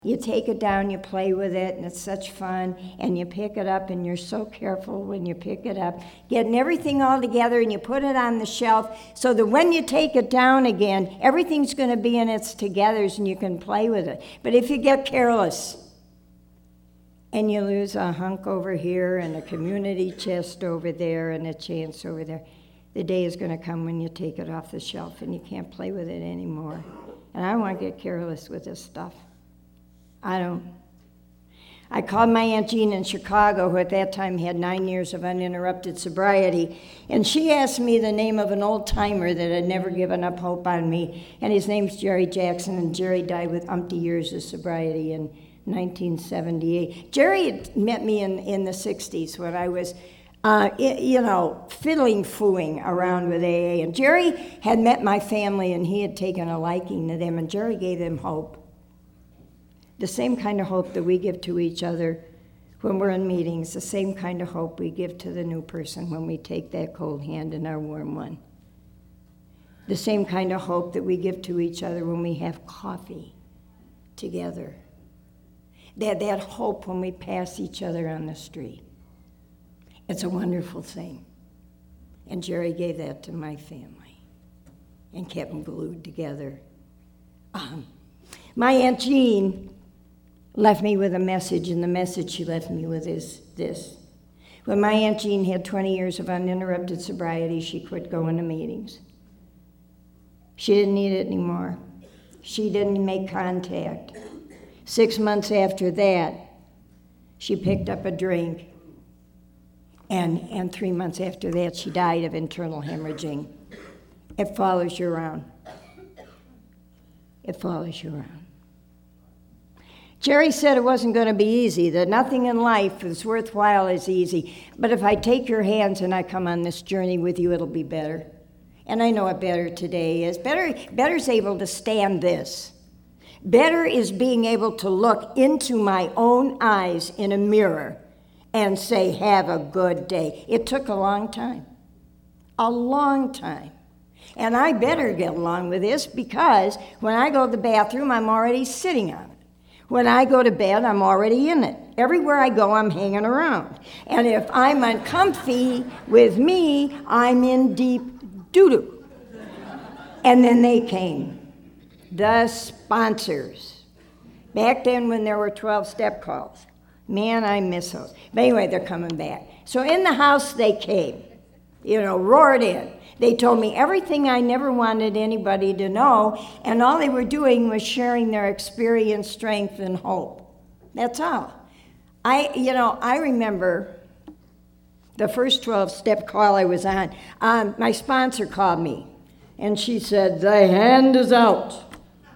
You take it down, you play with it, and it's such fun, and you pick it up, and you're so careful when you pick it up, getting everything all together, and you put it on the shelf so that when you take it down again, everything's going to be in its togethers, and you can play with it. But if you get careless, and you lose a hunk over here, and a community chest over there, and a chance over there, the day is going to come when you take it off the shelf, and you can't play with it anymore. And I don't want to get careless with this stuff. I don't. I called my Aunt Jean in Chicago, who at that time had 9 years of uninterrupted sobriety, and she asked me the name of an old-timer that had never given up hope on me, and his name's Jerry Jackson, and Jerry died with umpty years of sobriety in 1978. Jerry had met me in the 60s when I was, fiddling-fooing around with AA, and Jerry had met my family, and he had taken a liking to them, and Jerry gave them hope. The same kind of hope that we give to each other when we're in meetings, the same kind of hope we give to the new person when we take that cold hand in our warm one. The same kind of hope that we give to each other when we have coffee together. That hope when we pass each other on the street. It's a wonderful thing. And Jerry gave that to my family and kept them glued together. My Aunt Jean left me with a message, and the message she left me with is this. When my Aunt Jean had 20 years of uninterrupted sobriety, she quit going to meetings. She didn't need it anymore. She didn't make contact. 6 months after that, she picked up a drink, and 3 months after that, she died of internal hemorrhaging. It follows you around. It follows you around. Jerry said it wasn't going to be easy, that nothing in life that's worthwhile is easy. But if I take your hands and I come on this journey with you, it'll be better. And I know what better today is. Better's able to stand this. Better is being able to look into my own eyes in a mirror and say, have a good day. It took a long time. A long time. And I better get along with this because when I go to the bathroom, I'm already sitting on it. When I go to bed, I'm already in it. Everywhere I go, I'm hanging around. And if I'm uncomfy with me, I'm in deep doo-doo. And then they came, the sponsors. Back then when there were 12-step calls. Man, I miss those. But anyway, they're coming back. So in the house they came, roared in. They told me everything I never wanted anybody to know, and all they were doing was sharing their experience, strength, and hope. That's all. I remember the first 12-step call I was on. My sponsor called me, and she said, the hand is out.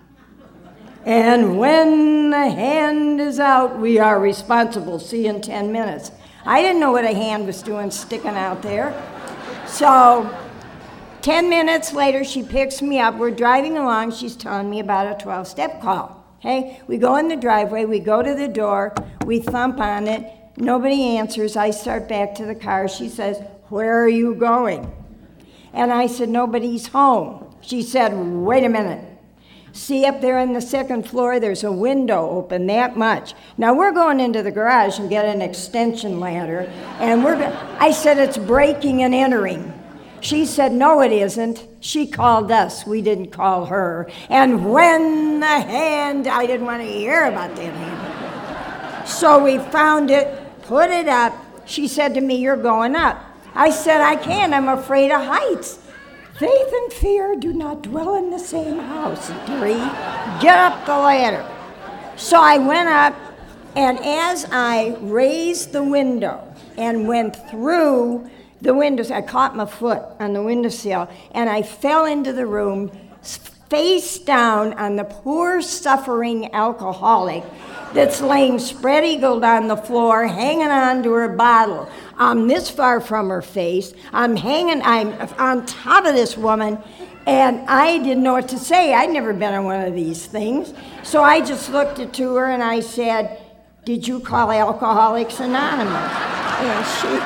And when the hand is out, we are responsible. See you in 10 minutes. I didn't know what a hand was doing sticking out there. So 10 minutes later, she picks me up. We're driving along. She's telling me about a 12-step call. Okay? We go in the driveway. We go to the door. We thump on it. Nobody answers. I start back to the car. She says, where are you going? And I said, nobody's home. She said, wait a minute. See up there on the second floor, there's a window open that much. Now we're going into the garage and get an extension ladder, and I said, it's breaking and entering. She said, no, it isn't. She called us. We didn't call her. And when the hand, I didn't want to hear about that hand. So we found it, put it up. She said to me, you're going up. I said, I can't. I'm afraid of heights. Faith and fear do not dwell in the same house, dearie. Get up the ladder. So I went up, and as I raised the window and went through the windows, I caught my foot on the windowsill, and I fell into the room, face down on the poor, suffering alcoholic that's laying spread-eagled on the floor, hanging on to her bottle. I'm this far from her face. I'm on top of this woman, and I didn't know what to say. I'd never been on one of these things. So I just looked at to her, and I said, did you call Alcoholics Anonymous? And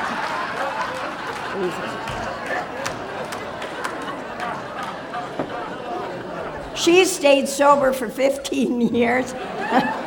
she stayed sober for 15 years.